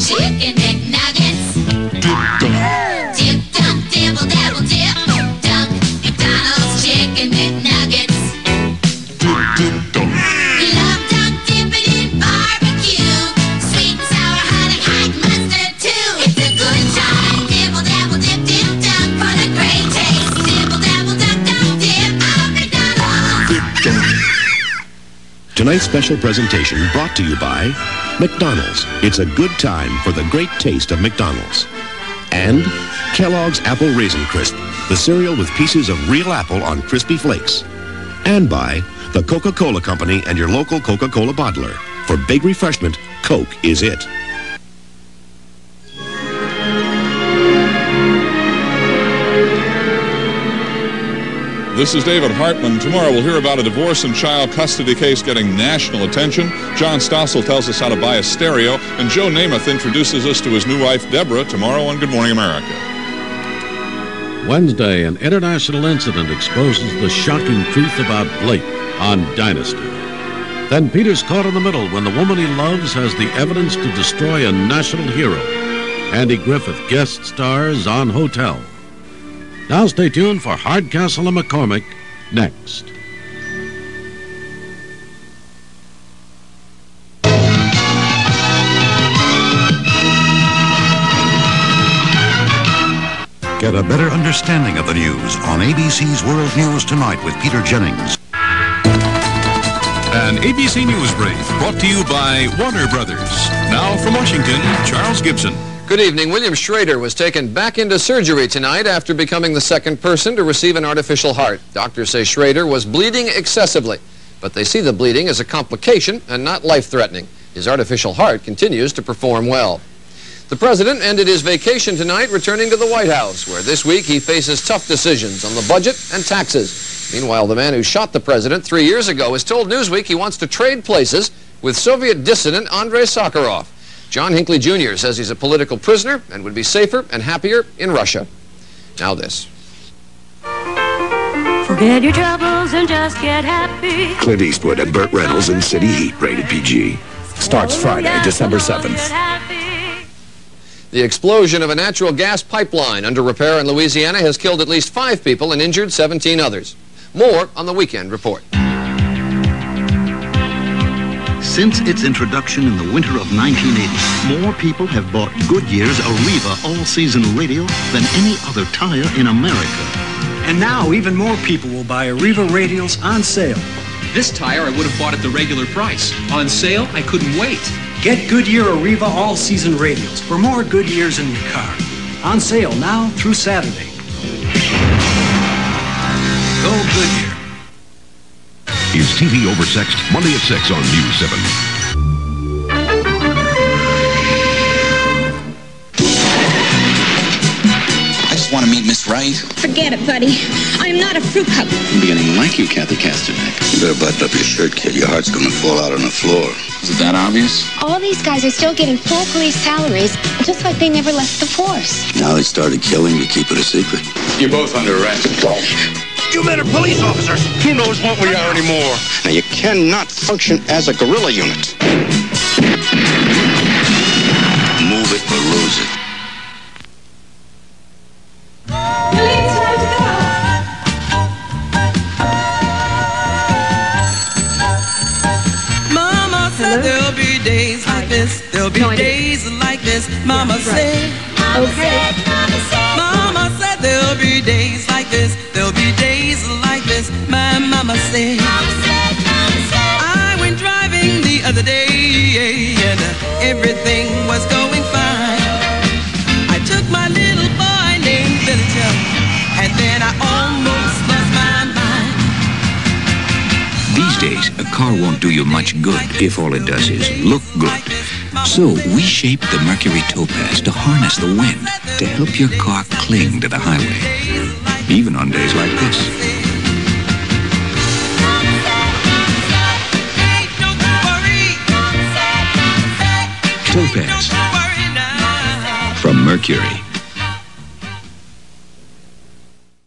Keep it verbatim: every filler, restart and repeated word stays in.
Chicken McNuggets. Dip, dunk, dibble, dabble, dip, dunk. McDonald's Chicken McNuggets. We love dunk dipping in barbecue. Sweet and sour, honey, hot mustard too. It's a good time. Dibble, dabble, dip, dip, dunk for the great taste. Dibble, dabble, dunk, dunk, dip. Oh, McDonald's. Tonight's special presentation brought to you by McDonald's. It's a good time for the great taste of McDonald's. And Kellogg's Apple Raisin Crisp, the cereal with pieces of real apple on crispy flakes. And by the Coca-Cola Company and your local Coca-Cola bottler. For big refreshment, Coke is it. This is David Hartman. Tomorrow we'll hear about a divorce and child custody case getting national attention. John Stossel tells us how to buy a stereo. And Joe Namath introduces us to his new wife, Deborah, tomorrow on Good Morning America. Wednesday, an international incident exposes the shocking truth about Blake on Dynasty. Then Peter's caught in the middle when the woman he loves has the evidence to destroy a national hero. Andy Griffith guest stars on Hotel. Now stay tuned for Hardcastle and McCormick next. Get a better understanding of the news on A B C's World News Tonight with Peter Jennings. An A B C News Brief brought to you by Warner Brothers. Now from Washington, Charles Gibson. Good evening. William Schrader was taken back into surgery tonight after becoming the second person to receive an artificial heart. Doctors say Schrader was bleeding excessively, but they see the bleeding as a complication and not life-threatening. His artificial heart continues to perform well. The president ended his vacation tonight returning to the White House, where this week he faces tough decisions on the budget and taxes. Meanwhile, the man who shot the president three years ago has told Newsweek he wants to trade places with Soviet dissident Andrei Sakharov. John Hinckley Junior says he's a political prisoner and would be safer and happier in Russia. Now this. Forget your troubles and just get happy. Clint Eastwood and Burt Reynolds in City Heat, rated P G. Starts Friday, December seventh. The explosion of a natural gas pipeline under repair in Louisiana has killed at least five people and injured seventeen others. More on the Weekend Report. Since its introduction in the winter of nineteen eighty, more people have bought Goodyear's Arriva all-season radial than any other tire in America. And now even more people will buy Arriva radials on sale. This tire I would have bought at the regular price. On sale, I couldn't wait. Get Goodyear Arriva all-season radials for more Goodyears in your car. On sale now through Saturday. Go Goodyear. Is T V oversexed? Monday at six on News seven. I just want to meet Miss Wright. Forget it, buddy. I'm not a fruit cup. I'm beginning to like you, Kathy Kasternak. You better button up your shirt, kid. Your heart's gonna fall out on the floor. Is it that obvious? All these guys are still getting full police salaries, just like they never left the force. Now they started killing you. Keep it a secret. You're both under arrest. You men are police officers. Who knows what we are anymore? Now, you cannot function as a guerrilla unit. Move it or lose it. Mama said there'll be days like this. There'll be days like this. Mama said. Okay. Mama said there'll be days like this. There'll be days like this. My mama said. I went driving the other day and everything was going fine. I took my little boy named Billy Joe and then I almost lost my mind. These days, a car won't do you much good if all it does is look good. So we shaped the Mercury Topaz to harness the wind, to help your car cling to the highway, even on days like this. Topaz from Mercury.